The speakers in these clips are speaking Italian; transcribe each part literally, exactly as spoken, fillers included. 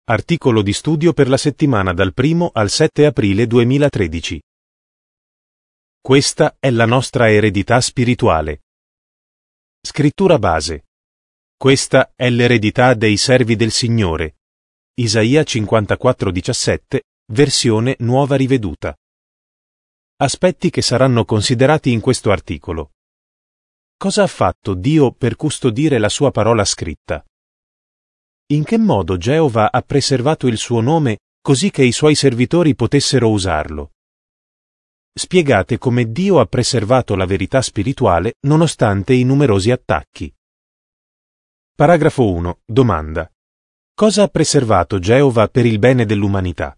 Articolo di studio per la settimana dal primo al sette aprile duemilatredici. Questa è la nostra eredità spirituale. Scrittura base. Questa è l'eredità dei servi del Signore. Isaia cinquantaquattro diciassette, versione nuova riveduta. Aspetti che saranno considerati in questo articolo. Cosa ha fatto Dio per custodire la sua parola scritta? In che modo Geova ha preservato il suo nome così che i suoi servitori potessero usarlo? Spiegate come Dio ha preservato la verità spirituale nonostante i numerosi attacchi. Paragrafo uno. Domanda. Cosa ha preservato Geova per il bene dell'umanità?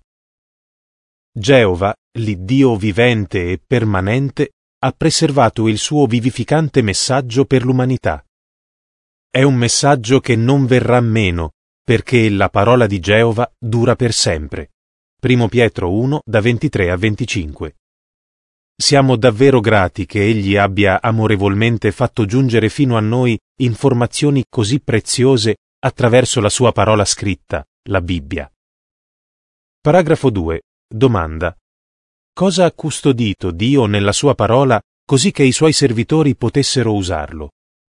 Geova, l'Iddio vivente e permanente, ha preservato il suo vivificante messaggio per l'umanità. È un messaggio che non verrà meno, perché la parola di Geova dura per sempre. Primo Pietro uno, da ventitré a venticinque. Siamo davvero grati che Egli abbia amorevolmente fatto giungere fino a noi informazioni così preziose attraverso la sua parola scritta, la Bibbia. Paragrafo due. Domanda. Cosa ha custodito Dio nella sua parola così che i suoi servitori potessero usarlo?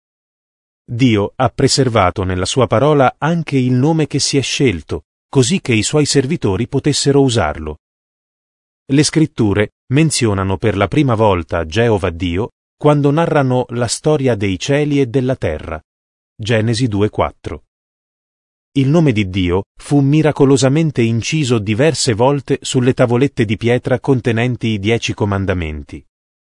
Dio ha preservato nella sua parola anche il nome che si è scelto, così che i suoi servitori potessero usarlo. Le scritture menzionano per la prima volta Geova Dio quando narrano la storia dei cieli e della terra. Genesi due quattro. Il nome di Dio fu miracolosamente inciso diverse volte sulle tavolette di pietra contenenti i dieci comandamenti.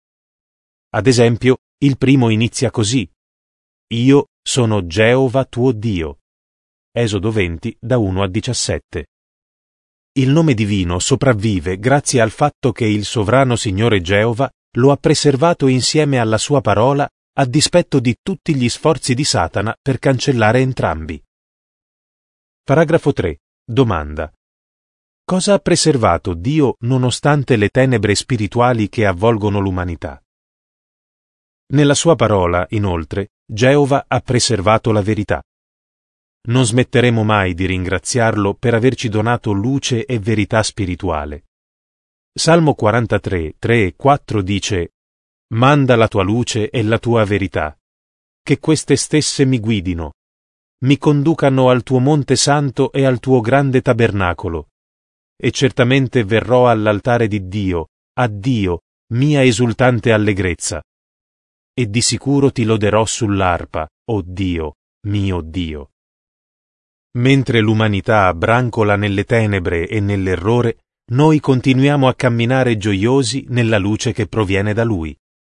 Ad esempio, il primo inizia così: Io sono Geova tuo Dio. Esodo venti, da uno a diciassette. Il nome divino sopravvive grazie al fatto che il sovrano Signore Geova lo ha preservato insieme alla sua parola a dispetto di tutti gli sforzi di Satana per cancellare entrambi. Paragrafo tre. Domanda. Cosa ha preservato Dio nonostante le tenebre spirituali che avvolgono l'umanità? Nella sua parola, inoltre, Geova ha preservato la verità. Non smetteremo mai di ringraziarlo per averci donato luce e verità spirituale. Salmo quarantatré, tre e quattro dice: Manda la tua luce e la tua verità, che queste stesse mi guidino, mi conducano al tuo monte santo e al tuo grande tabernacolo, e certamente verrò all'altare di Dio, a Dio, mia esultante allegrezza, e di sicuro ti loderò sull'arpa, o Dio, mio Dio. Mentre l'umanità brancola nelle tenebre e nell'errore, noi continuiamo a camminare gioiosi nella luce che proviene da Lui.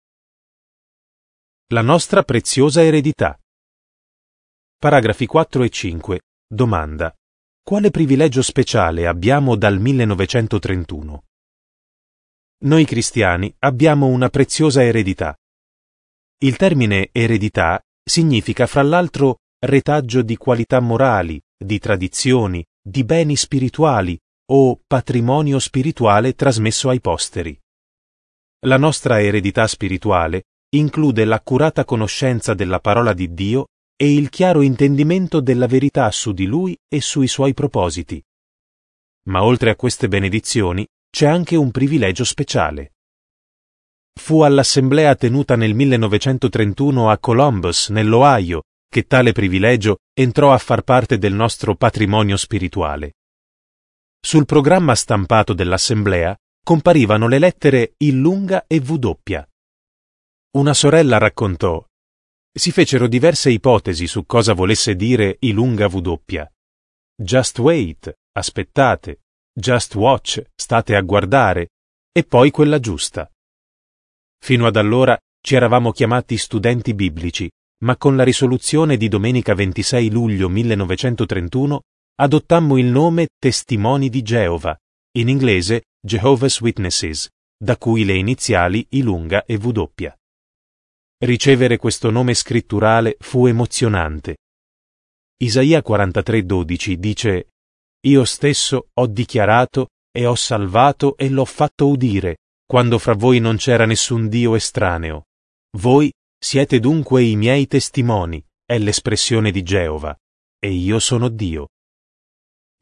La nostra preziosa eredità. Paragrafi quattro e cinque. Domanda. Quale privilegio speciale abbiamo dal millenovecentotrentuno? Noi cristiani abbiamo una preziosa eredità. Il termine eredità significa fra l'altro retaggio di qualità morali, di tradizioni, di beni spirituali o patrimonio spirituale trasmesso ai posteri. La nostra eredità spirituale include l'accurata conoscenza della parola di Dio e il chiaro intendimento della verità su di Lui e sui Suoi propositi. Ma oltre a queste benedizioni c'è anche un privilegio speciale. Fu all'assemblea tenuta nel millenovecentotrentuno a Columbus, nell'Ohio, che tale privilegio entrò a far parte del nostro patrimonio spirituale. Sul programma stampato dell'assemblea comparivano le lettere I lunga e W. Una sorella raccontò: si fecero diverse ipotesi su cosa volesse dire I lunga W. Just wait, aspettate, just watch, state a guardare, e poi quella giusta. Fino ad allora ci eravamo chiamati studenti biblici, ma con la risoluzione di domenica ventisei luglio millenovecentotrentuno adottammo il nome Testimoni di Geova, in inglese Jehovah's Witnesses, da cui le iniziali I lunga e W. Ricevere questo nome scritturale fu emozionante. Isaia quarantatré dodici dice: Io stesso ho dichiarato e ho salvato e l'ho fatto udire, quando fra voi non c'era nessun Dio estraneo. Voi siete dunque i miei testimoni, è l'espressione di Geova, e io sono Dio.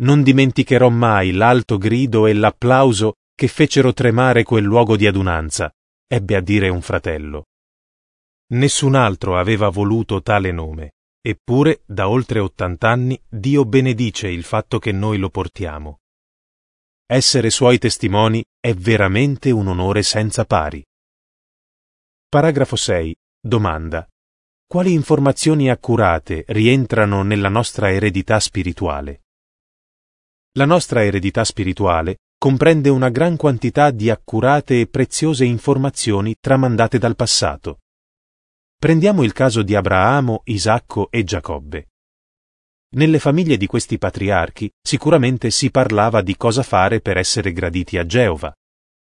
non dimenticherò mai l'alto grido e l'applauso che fecero tremare quel luogo di adunanza, ebbe a dire un fratello. Nessun altro aveva voluto tale nome, eppure da oltre ottant'anni Dio benedice il fatto che noi lo portiamo. Essere suoi testimoni è veramente un onore senza pari. Paragrafo sei. Domanda. Quali informazioni accurate rientrano nella nostra eredità spirituale? La nostra eredità spirituale comprende una gran quantità di accurate e preziose informazioni tramandate dal passato. Prendiamo il caso di Abramo, Isacco e Giacobbe. Nelle famiglie di questi patriarchi sicuramente si parlava di cosa fare per essere graditi a Geova.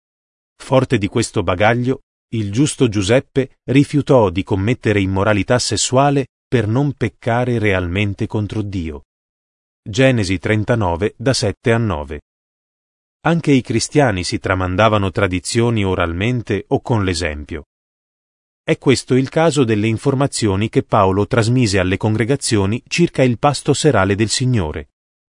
Forte di questo bagaglio, il giusto Giuseppe rifiutò di commettere immoralità sessuale per non peccare realmente contro Dio. Genesi trentanove, da sette a nove. Anche i cristiani si tramandavano tradizioni oralmente o con l'esempio. È questo il caso delle informazioni che Paolo trasmise alle congregazioni circa il pasto serale del Signore.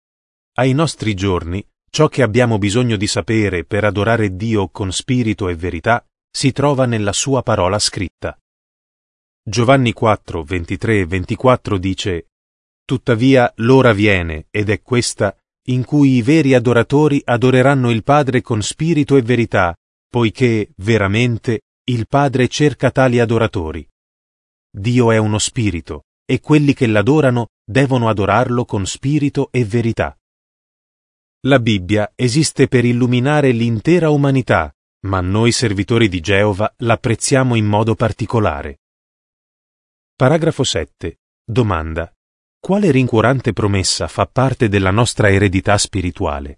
Ai nostri giorni, ciò che abbiamo bisogno di sapere per adorare Dio con spirito e verità si trova nella sua parola scritta. Giovanni quattro, ventitré e ventiquattro dice: Tuttavia l'ora viene, ed è questa, in cui i veri adoratori adoreranno il Padre con spirito e verità, poiché, veramente, il Padre cerca tali adoratori. Dio è uno spirito, e quelli che l'adorano devono adorarlo con spirito e verità. La Bibbia esiste per illuminare l'intera umanità, ma noi servitori di Geova l'apprezziamo in modo particolare. Paragrafo sette. Domanda. Quale rincuorante promessa fa parte della nostra eredità spirituale?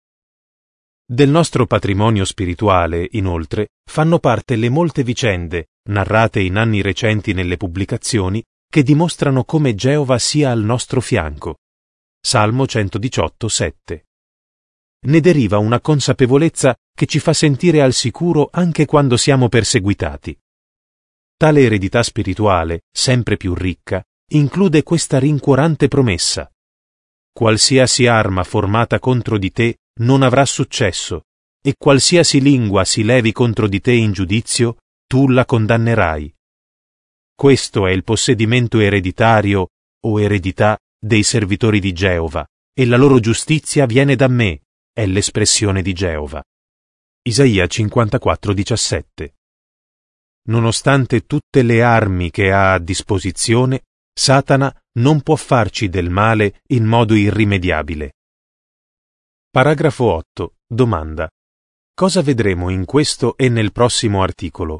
Del nostro patrimonio spirituale, inoltre, fanno parte le molte vicende, narrate in anni recenti nelle pubblicazioni, che dimostrano come Geova sia al nostro fianco. Salmo centodiciotto, sette. Ne deriva una consapevolezza che ci fa sentire al sicuro anche quando siamo perseguitati. Tale eredità spirituale, sempre più ricca, include questa rincuorante promessa. Qualsiasi arma formata contro di te non avrà successo, e qualsiasi lingua si levi contro di te in giudizio, tu la condannerai. Questo è il possedimento ereditario o eredità dei servitori di Geova, e la loro giustizia viene da me, è l'espressione di Geova. Isaia cinquantaquattro, diciassette. Nonostante tutte le armi che ha a disposizione, Satana non può farci del male in modo irrimediabile. Paragrafo otto. Domanda. Cosa vedremo in questo e nel prossimo articolo?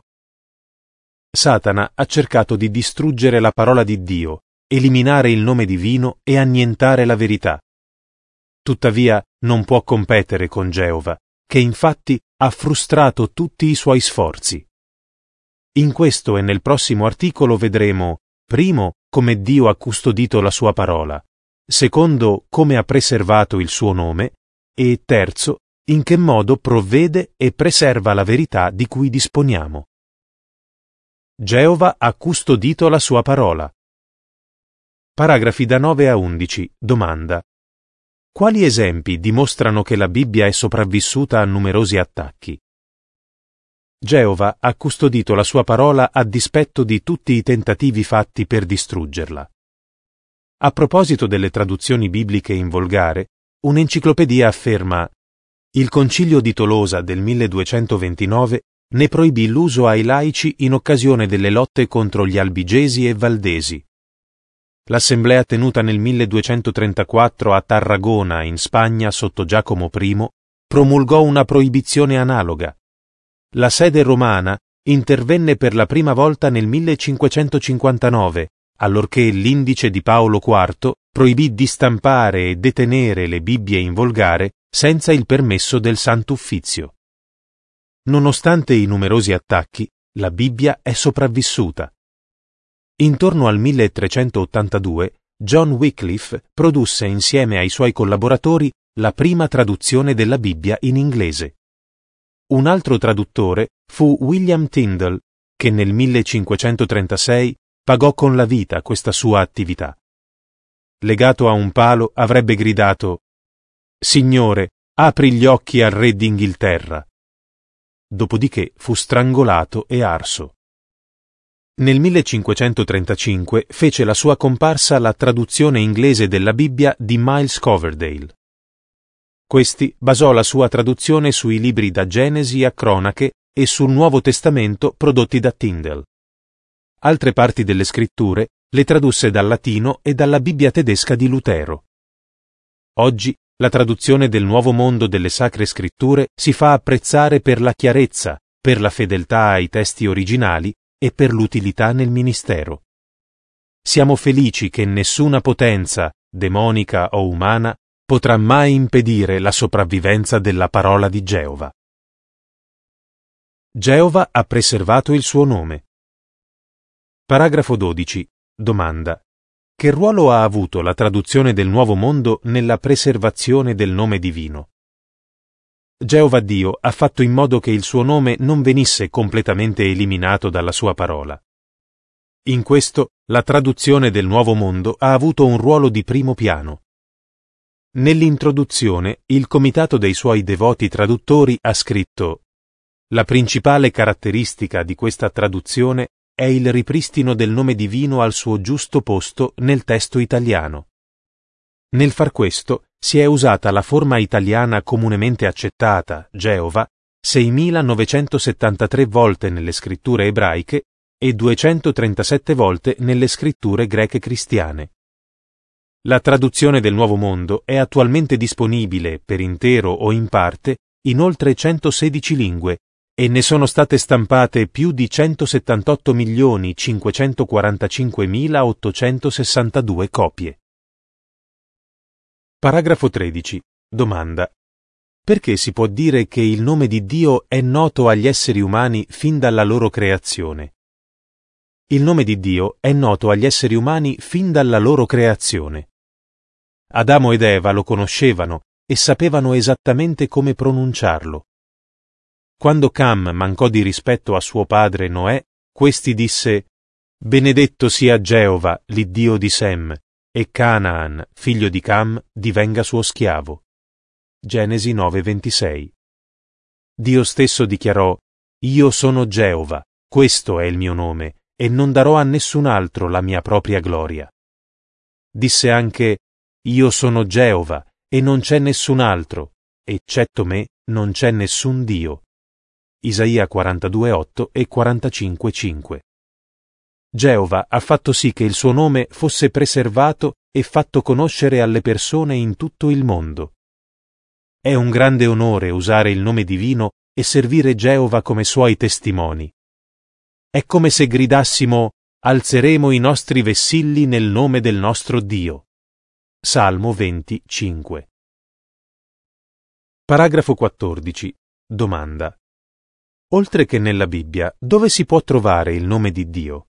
Satana ha cercato di distruggere la parola di Dio, eliminare il nome divino e annientare la verità. Tuttavia non può competere con Geova, che infatti ha frustrato tutti i suoi sforzi. In questo e nel prossimo articolo vedremo, primo, come Dio ha custodito la sua parola, secondo, come ha preservato il suo nome, e terzo, in che modo provvede e preserva la verità di cui disponiamo. Geova ha custodito la sua parola. Paragrafi da nove a undici. Domanda. Quali esempi dimostrano che la Bibbia è sopravvissuta a numerosi attacchi? Geova ha custodito la sua parola a dispetto di tutti i tentativi fatti per distruggerla. A proposito delle traduzioni bibliche in volgare, un'enciclopedia afferma: il Concilio di Tolosa del milleduecentoventinove ne proibì l'uso ai laici in occasione delle lotte contro gli albigesi e valdesi. L'assemblea tenuta nel milleduecentotrentaquattro a Tarragona, in Spagna, sotto Giacomo I, promulgò una proibizione analoga. La sede romana intervenne per la prima volta nel millecinquecentocinquantanove, allorché l'indice di Paolo quarto proibì di stampare e detenere le Bibbie in volgare senza il permesso del Santo Uffizio. Nonostante i numerosi attacchi, la Bibbia è sopravvissuta. Intorno al milletrecentottantadue, John Wycliffe produsse insieme ai suoi collaboratori la prima traduzione della Bibbia in inglese. Un altro traduttore fu William Tyndale, che nel millecinquecentotrentasei pagò con la vita questa sua attività. Legato a un palo avrebbe gridato: Signore, apri gli occhi al re d'Inghilterra. Dopodiché fu strangolato e arso. Nel millecinquecentotrentacinque fece la sua comparsa la traduzione inglese della Bibbia di Miles Coverdale. Questi basò la sua traduzione sui libri da Genesi a Cronache e sul Nuovo Testamento prodotti da Tyndale. Altre parti delle scritture le tradusse dal latino e dalla Bibbia tedesca di Lutero. Oggi la traduzione del Nuovo Mondo delle Sacre Scritture si fa apprezzare per la chiarezza, per la fedeltà ai testi originali e per l'utilità nel ministero. Siamo felici che nessuna potenza, demonica o umana, potrà mai impedire la sopravvivenza della parola di Geova. Geova ha preservato il suo nome. Paragrafo dodici. Domanda. Che ruolo ha avuto la traduzione del Nuovo Mondo nella preservazione del nome divino? Geova Dio ha fatto in modo che il suo nome non venisse completamente eliminato dalla sua parola. In questo, la traduzione del Nuovo Mondo ha avuto un ruolo di primo piano. Nell'introduzione, il comitato dei suoi devoti traduttori ha scritto: la principale caratteristica di questa traduzione è il ripristino del nome divino al suo giusto posto nel testo italiano. Nel far questo, si è usata la forma italiana comunemente accettata, Geova, seimilanovecentosettantatré volte nelle scritture ebraiche e duecentotrentasette volte nelle scritture greche cristiane. La traduzione del Nuovo Mondo è attualmente disponibile, per intero o in parte, in oltre centosedici lingue e ne sono state stampate più di centosettantotto milioni cinquecentoquarantacinquemilaottocentosessantadue copie. Paragrafo tredici. Domanda. Perché si può dire che il nome di Dio è noto agli esseri umani fin dalla loro creazione? Il nome di Dio è noto agli esseri umani fin dalla loro creazione. Adamo ed Eva lo conoscevano e sapevano esattamente come pronunciarlo. Quando Cam mancò di rispetto a suo padre Noè, questi disse: «Benedetto sia Geova, l'Iddio di Sem, e Canaan, figlio di Cam, divenga suo schiavo». Genesi nove ventisei. Dio stesso dichiarò: «Io sono Geova, questo è il mio nome, e non darò a nessun altro la mia propria gloria». Disse anche: «Io sono Geova, e non c'è nessun altro, eccetto me non c'è nessun Dio». Isaia quarantadue otto e quarantacinque cinque. Geova ha fatto sì che il suo nome fosse preservato e fatto conoscere alle persone in tutto il mondo. È un grande onore usare il nome divino e servire Geova come suoi testimoni. È come se gridassimo: «Alzeremo i nostri vessilli nel nome del nostro Dio». Salmo venti cinque. Paragrafo quattordici. Domanda. Oltre che nella Bibbia, dove si può trovare il nome di Dio?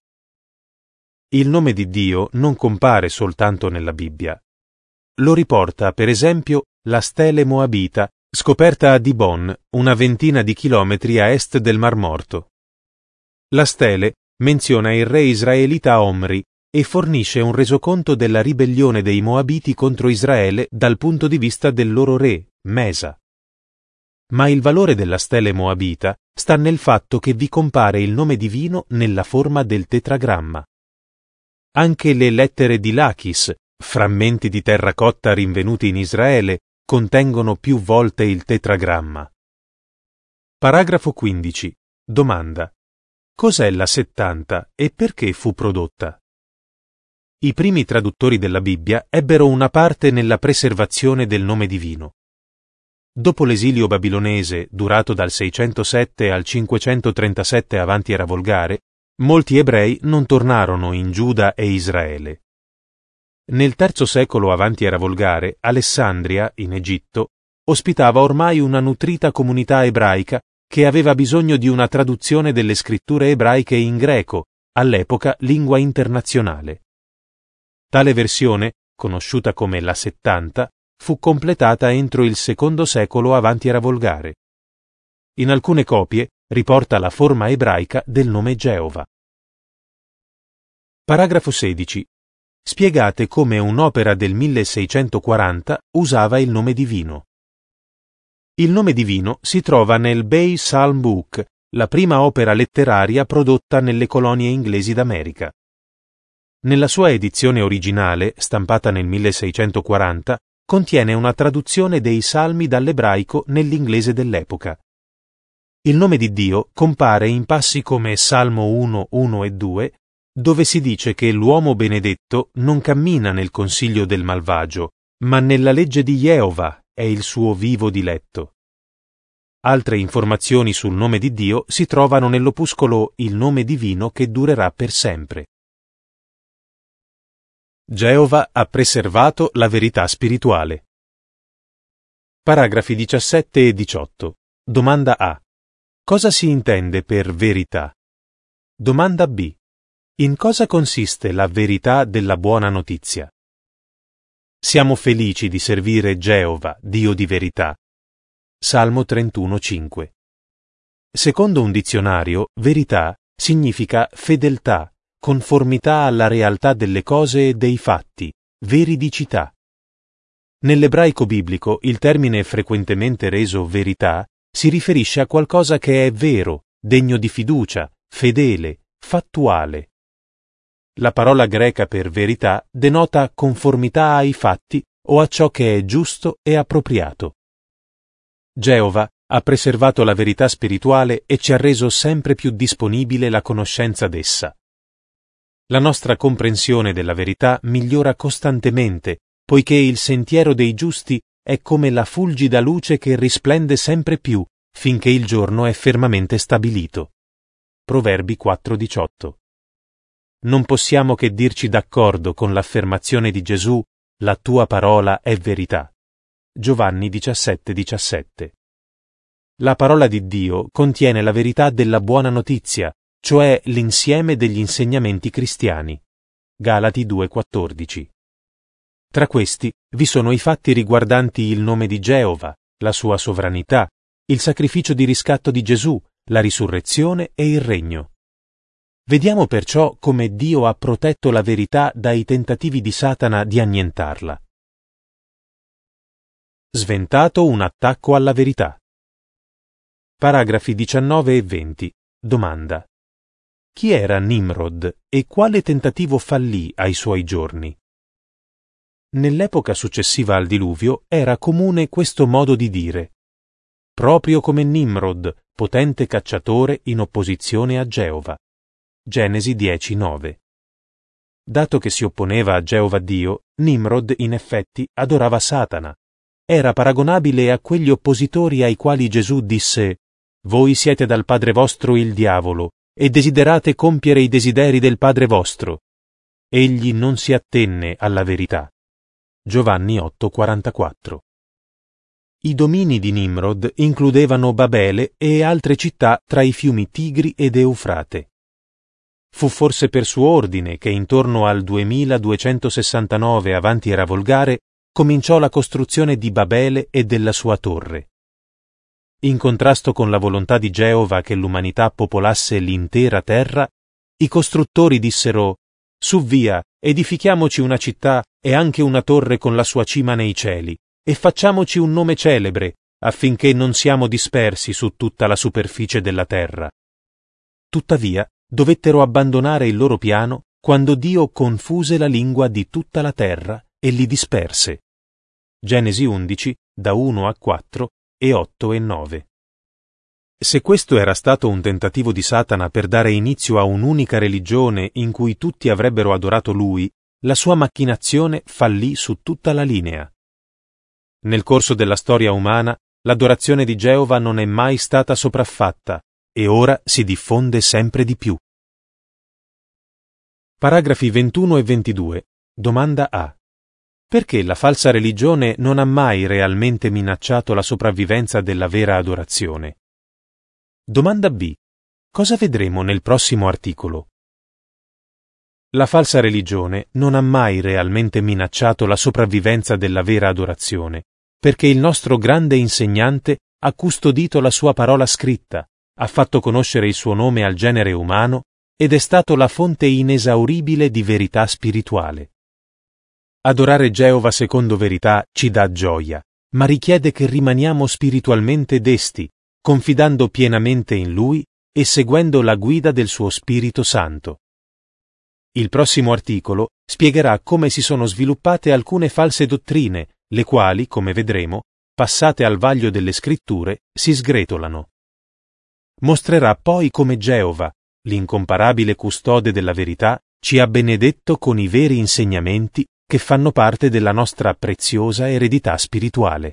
Il nome di Dio non compare soltanto nella Bibbia. Lo riporta, per esempio, la stele moabita, scoperta a Dibon, una ventina di chilometri a est del Mar Morto. La stele menziona il re israelita Omri e fornisce un resoconto della ribellione dei Moabiti contro Israele dal punto di vista del loro re, Mesa. Ma il valore della stele moabita sta nel fatto che vi compare il nome divino nella forma del tetragramma. Anche le lettere di Lachis, frammenti di terracotta rinvenuti in Israele, contengono più volte il tetragramma. Paragrafo quindici. Domanda. Cos'è la settanta e perché fu prodotta? I primi traduttori della Bibbia ebbero una parte nella preservazione del nome divino. Dopo l'esilio babilonese, durato dal seicentosette al cinquecentotrentasette avanti era volgare, molti ebrei non tornarono in Giuda e Israele. Nel terzo secolo avanti era volgare, Alessandria, in Egitto, ospitava ormai una nutrita comunità ebraica che aveva bisogno di una traduzione delle scritture ebraiche in greco, all'epoca lingua internazionale. Tale versione, conosciuta come la settanta, fu completata entro il secondo secolo avanti era volgare. In alcune copie riporta la forma ebraica del nome Geova. Paragrafo sedici. spiegate come un'opera del milleseicentoquaranta usava il nome divino. Il nome divino si trova nel Bay Psalm Book, la prima opera letteraria prodotta nelle colonie inglesi d'America. Nella sua edizione originale, stampata nel milleseicentoquaranta, contiene una traduzione dei salmi dall'ebraico nell'inglese dell'epoca. Il nome di Dio compare in passi come Salmo uno, uno e due, dove si dice che l'uomo benedetto non cammina nel consiglio del malvagio, ma nella legge di Jehovah è il suo vivo diletto. Altre informazioni sul nome di Dio si trovano nell'opuscolo Il nome divino che durerà per sempre. Geova ha preservato la verità spirituale. Paragrafi diciassette e diciotto. Domanda A. Cosa si intende per verità? Domanda B. In cosa consiste la verità della buona notizia? Siamo felici di servire Geova, Dio di verità. Salmo trentuno cinque. Secondo un dizionario, verità significa fedeltà, conformità alla realtà delle cose e dei fatti, veridicità. Nell'ebraico biblico il termine frequentemente reso verità si riferisce a qualcosa che è vero, degno di fiducia, fedele, fattuale. La parola greca per verità denota conformità ai fatti o a ciò che è giusto e appropriato. Geova ha preservato la verità spirituale e ci ha reso sempre più disponibile la conoscenza d'essa. La nostra comprensione della verità migliora costantemente, poiché il sentiero dei giusti è come la fulgida luce che risplende sempre più, finché il giorno è fermamente stabilito. Proverbi quattro diciotto. Non possiamo che dirci d'accordo con l'affermazione di Gesù, la tua parola è verità. Giovanni diciassette diciassette. La parola di Dio contiene la verità della buona notizia, cioè l'insieme degli insegnamenti cristiani. Galati due quattordici. Tra questi vi sono i fatti riguardanti il nome di Geova, la sua sovranità, il sacrificio di riscatto di Gesù, la risurrezione e il regno. Vediamo perciò come Dio ha protetto la verità dai tentativi di Satana di annientarla. Sventato un attacco alla verità. Paragrafi diciannove e venti. Domanda. Chi era Nimrod e quale tentativo fallì ai suoi giorni? Nell'epoca successiva al diluvio era comune questo modo di dire: proprio come Nimrod, potente cacciatore in opposizione a Geova. Genesi dieci nove. Dato che si opponeva a Geova Dio, Nimrod in effetti adorava Satana. Era paragonabile a quegli oppositori ai quali Gesù disse: voi siete dal padre vostro il diavolo, e desiderate compiere i desideri del padre vostro. Egli non si attenne alla verità. Giovanni otto quarantaquattro. I domini di Nimrod includevano Babele e altre città tra i fiumi Tigri ed Eufrate. Fu forse per suo ordine che intorno al duemiladuecentosessantanove avanti era volgare cominciò la costruzione di Babele e della sua torre. In contrasto con la volontà di Geova che l'umanità popolasse l'intera terra, i costruttori dissero: su via, edifichiamoci una città e anche una torre con la sua cima nei cieli, e facciamoci un nome celebre, affinché non siamo dispersi su tutta la superficie della terra. Tuttavia, dovettero abbandonare il loro piano quando Dio confuse la lingua di tutta la terra e li disperse. Genesi undici, da uno a quattro e otto e nove. Se questo era stato un tentativo di Satana per dare inizio a un'unica religione in cui tutti avrebbero adorato lui, la sua macchinazione fallì su tutta la linea. Nel corso della storia umana, l'adorazione di Geova non è mai stata sopraffatta e ora si diffonde sempre di più. Paragrafi ventuno e ventidue. Domanda A. Perché la falsa religione non ha mai realmente minacciato la sopravvivenza della vera adorazione? Domanda B. Cosa vedremo nel prossimo articolo? La falsa religione non ha mai realmente minacciato la sopravvivenza della vera adorazione, perché il nostro grande insegnante ha custodito la sua parola scritta, ha fatto conoscere il suo nome al genere umano ed è stato la fonte inesauribile di verità spirituale. Adorare Geova secondo verità ci dà gioia, ma richiede che rimaniamo spiritualmente desti, confidando pienamente in Lui e seguendo la guida del suo Spirito Santo. Il prossimo articolo spiegherà come si sono sviluppate alcune false dottrine, le quali, come vedremo, passate al vaglio delle Scritture, si sgretolano. Mostrerà poi come Geova, l'incomparabile custode della verità, ci ha benedetto con i veri insegnamenti che fanno parte della nostra preziosa eredità spirituale.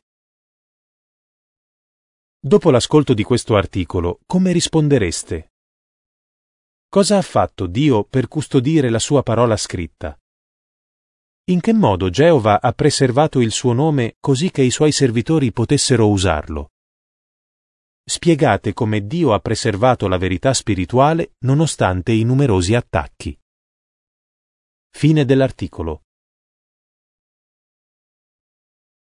Dopo l'ascolto di questo articolo, come rispondereste? Cosa ha fatto Dio per custodire la sua parola scritta? In che modo Geova ha preservato il suo nome così che i suoi servitori potessero usarlo? Spiegate come Dio ha preservato la verità spirituale nonostante i numerosi attacchi. Fine dell'articolo.